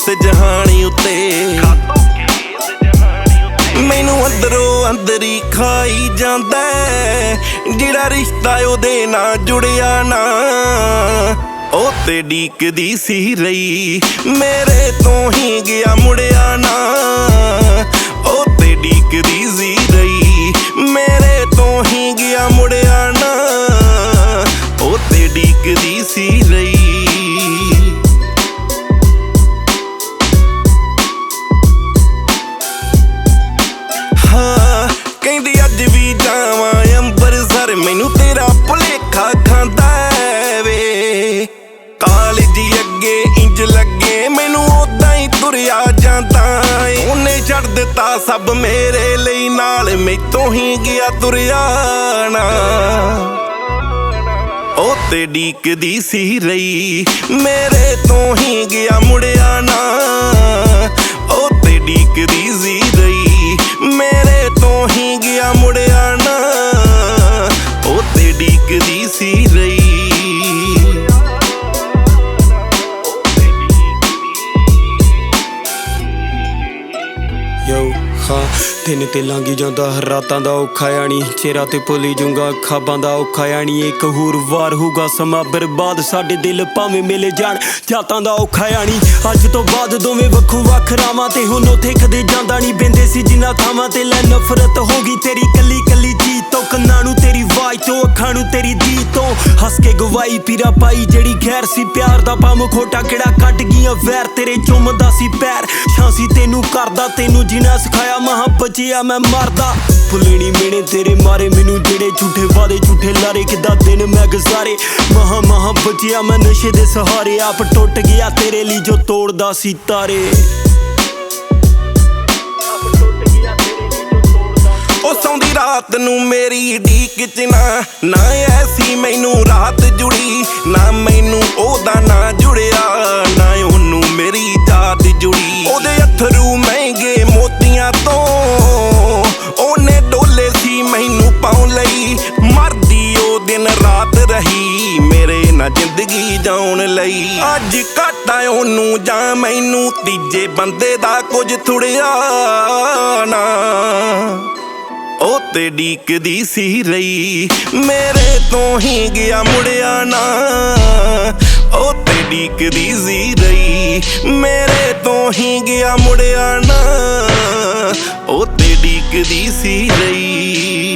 ਜਹਾਨੀ ਉੱਤੇ ਮੈਨੂੰ ਅੰਦਰੋਂ ਅੰਦਰ ਹੀ ਖਾਈ ਜਾਂਦਾ ਜਿਹੜਾ ਰਿਸ਼ਤਾ ਉਹਦੇ ਨਾਲ ਜੁੜਿਆ ਨਾ। ਉਹ ਤੇ ਡੀਕਦੀ ਸੀ ਰਹੀ ਮੇਰੇ ਤੋਂ ਹੀ ਗਿਆ ਮੁੜਿਆ ਨਾ। ਉਹ ਤੇ ਡੀਕਦੀ ਸੀ ਰਹੀ ਮੇਰੇ ਤੋਂ ਹੀ ਗਿਆ ਮੁੜਿਆ ਨਾ। ਉਹ ਤੇ ਡੀਕਦੀ ਸੀ ਰਹੀ। ਹਾਂ ਕਹਿੰਦੀ ਅੱਜ ਵੀ ਜਾਵਾਂ ਅੰਬਰਸਰ ਮੈਨੂੰ ਤੇਰਾ ਭੁਲੇਖਾ ਖਾਂਦਾ ਵੇ। ਕਾਲਜ ਅੱਗੇ ਇੰਜ ਲੱਗੇ ਮੈਨੂੰ ਉਦਾਂ ਹੀ ਤੁਰਿਆ ਜਾਂਦਾ ਏ। ਉਹਨੇ ਛੱਡ ਦਿੱਤਾ ਸਭ ਮੇਰੇ ਲਈ ਨਾਲ ਮੈਥੋਂ ਹੀ ਗਿਆ ਤੁਰਿਆ ਨਾ। ਉਹ ਤੇ ਡੀਕਦੀ ਸੀ ਰਹੀ ਮੇਰੇ ਤੋਂ ਹੀ ਗਿਆ ਮੁੜਿਆ ਨਾ। ਉਹ ਤੇ ਡੀਕਦੀ ਸੀ ਰਹੀ ਮੇਰੇ ਤੋਂ ਹੀ ਗਿਆ ਮੁੜਿਆ ਨਾ। ਉਹ ਤੇ ਡੀਕਦੀ ਸੀ ਰਹੀ। ਹਾਂ ਦਿਨ ਤੇ ਲੰਘੀ ਜਾਂਦਾ ਰਾਤਾਂ ਦਾ ਔਖਾ ਆਣੀ ਚਿਹਰਾ ਤੇ ਭੁੱਲੀ ਜੂੰਗਾ ਖਾਬਾਂ ਦਾ ਔਖਾ ਆਣੀ। ਇੱਕ ਹੋਰ ਵਾਰ ਹੋਊਗਾ ਸਮਾਂ ਬਰਬਾਦ ਸਾਡੇ ਦਿਲ ਭਾਵੇਂ ਮਿਲ ਜਾਣ ਜਾਤਾਂ ਦਾ ਔਖਾ ਆਣੀ। ਅੱਜ ਤੋਂ ਬਾਅਦ ਦੋਵੇਂ ਵੱਖੋ ਵੱਖ ਰਾਵਾਂ ਤੇ ਹੁਣ ਉੱਥੇ ਕਦੇ ਜਾਂਦਾ ਨਹੀਂ ਬਹਿੰਦੇ ਸੀ ਜਿਨ੍ਹਾਂ ਥਾਵਾਂ ਤੇ ਲੈ ਨਫ਼ਰਤ ਹੋ ਗਈ ਤੇਰੀ ਕੱਲੀ ਕੱਲੀ ਚੀਜ਼ ਤੋਂ। ਕੰਨਾਂ ਨੂੰ ਤੇਰੀ ਆਵਾਜ਼ ਤੋਂ ਅੱਖਾਂ ਨੂੰ ਤੇਰੀ ਦੀ ਤੋਂ ਹੱਸ ਕੇ ਗਵਾਈ ਪੀਰਾ ਪਾਈ ਜਿਹੜੀ ਗੈਰ ਸੀ ਪਿਆਰ ਦਾ ਪਾਮ ਖੋਟਾ ਕਿਹੜਾ ਕੱਢ ਗਈਆਂ ਵੈਰ ਤੇਰੇ ਚੁੰਮਦਾ ਸੀ ਪੈਰ ਛਾਂਸੀ ਤੈਨੂੰ ਕਰਦਾ ਤੈਨੂੰ ਜਿਨਾ ਸਿਖਾਇਆ ਮਹਾਂ ਬਚਿਆ ਮੈਂ ਮਰਦਾ। ਭੁੱਲਣੀ ਮੇਣੇ ਤੇਰੇ ਮਾਰੇ ਮੈਨੂੰ ਜਿਹੜੇ ਝੂਠੇ ਵਾਦੇ ਝੂਠੇ ਲਾਰੇ ਕਿੱਦਾਂ ਦਿਨ ਮੈਂ ਗੁਜ਼ਾਰੇ ਮਹਾਂ ਬਚਿਆ ਮੈਂ ਨਸ਼ੇ ਦੇ ਸਹਾਰੇ ਆਪ ਟੁੱਟ ਗਿਆ ਤੇਰੇ ਲਈ ਜੋ ਤੋੜਦਾ ਸੀ ਤਾਰੇ। ਉਹ ਸੌਂਦੀ ਰਾਤ ਨੂੰ ਮੇਰੀ ਢੀਕ ਚ ਨਾ ਐਸੀ ਮੈਨੂੰ ਰਾਤ ਜੁੜੀ ਨਾ ਮੈਨੂੰ ਉਹਦਾ ਨਾ ਜੁੜਿਆ ਨਾ ਉਹਨੂੰ ਮੇਰੀ ਜਾਤ ਜੁੜੀ। ਉਹਦੇ ਅਥਰੂ ਮਹਿੰਗੇ ਮੋਤੀਆਂ ਤੋਂ ਉਹਨੇ ਡੋਲੇ ਸੀ ਮੈਨੂੰ ਪਾਉਣ ਲਈ ਮਰਦੀ ਉਹ ਦਿਨ ਰਾਤ ਰਹੀ ਮੇਰੇ ਨਾਲ ਜ਼ਿੰਦਗੀ ਜਿਉਣ ਲਈ। ਅੱਜ ਘਾਟਾ ਉਹਨੂੰ ਜਾਂ ਮੈਨੂੰ ਤੀਜੇ ਬੰਦੇ ਦਾ ਕੁਝ ਥੁੜਿਆ ਨਾ। ਉਹ ਤੇ ਡੀਕਦੀ ਸੀ ਰਹੀ ਮੇਰੇ ਤੋਂ ਹੀ ਗਿਆ ਮੁੜਿਆ ਨਾ। ਉਹ ਤੇ ਡੀਕਦੀ ਸੀ ਰਹੀ ਮੇਰੇ ਤੋਂ ਹੀ ਗਿਆ ਮੁੜਿਆ ਨਾ। ਉਹ ਤੇ ਡੀਕਦੀ ਸੀ ਰਹੀ।